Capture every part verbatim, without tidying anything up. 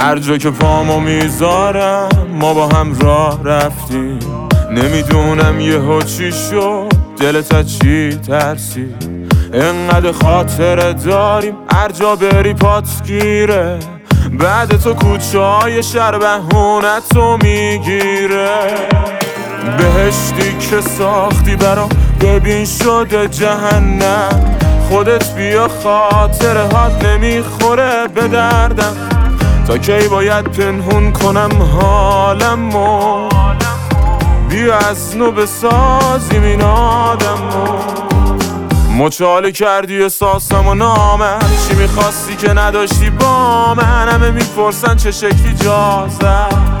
هر جا که پامو میذارم ما با هم راه رفتیم. نمیدونم یهو چی شد دلت از چی ترسی، انقدر خاطره داریم هر جا بری پات گیره. بعد تو کوچه های شهر بهونتو میگیره. بهشتی که ساختی برام ببین شده جهنم. خودت بیا خاطره هات نمیخوره به دردم. تا کی باید پنهون کنم حالمو، بیا از نو بسازیم این آدمو. مچاله کردی احساسم و نامم، چی میخواستی که نداشتی با من. همه میپرسن چه شکلی جازم،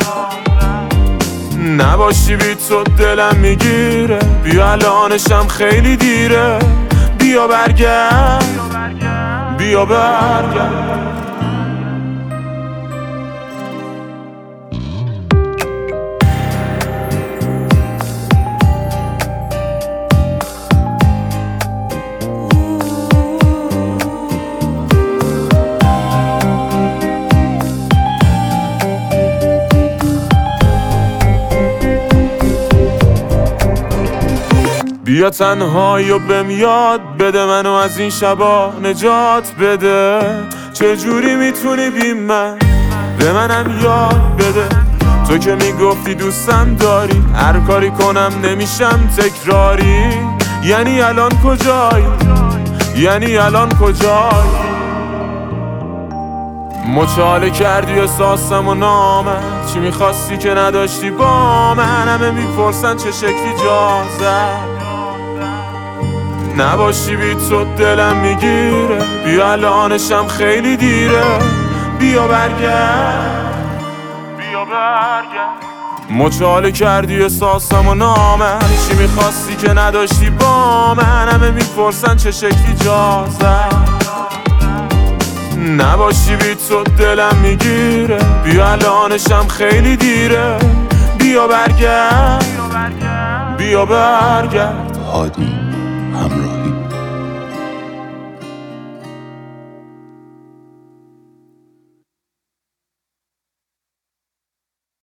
نباشی بی تو دلم میگیره. بیا الانشم خیلی دیره، بیا برگرد بیا برگرد. بیا تنهایی و بهم یاد بده، منو از این شبا نجات بده. چجوری میتونی بی من به منم یاد بده. تو که میگفتی دوستم داری، هر کاری کنم نمیشم تکراری. یعنی الان کجایی؟ یعنی الان کجایی؟ مچاله کردی احساسم و نامم، چی میخواستی که نداشتی با من. همه میپرسن چه شکلی جازم، نباشی بی تو دلم میگیره. بیا الانشم خیلی دیره، بیا برگرد بیا برگرد. مچاله کردی احساسم و نامم، چی میخواستی که نداشتی با من. همه میپرسن چه شکلی جازم، نباشی بی تو دلم میگیره. بیا الانشم خیلی دیره، بیا برگرد بیا برگرد. هادی همراه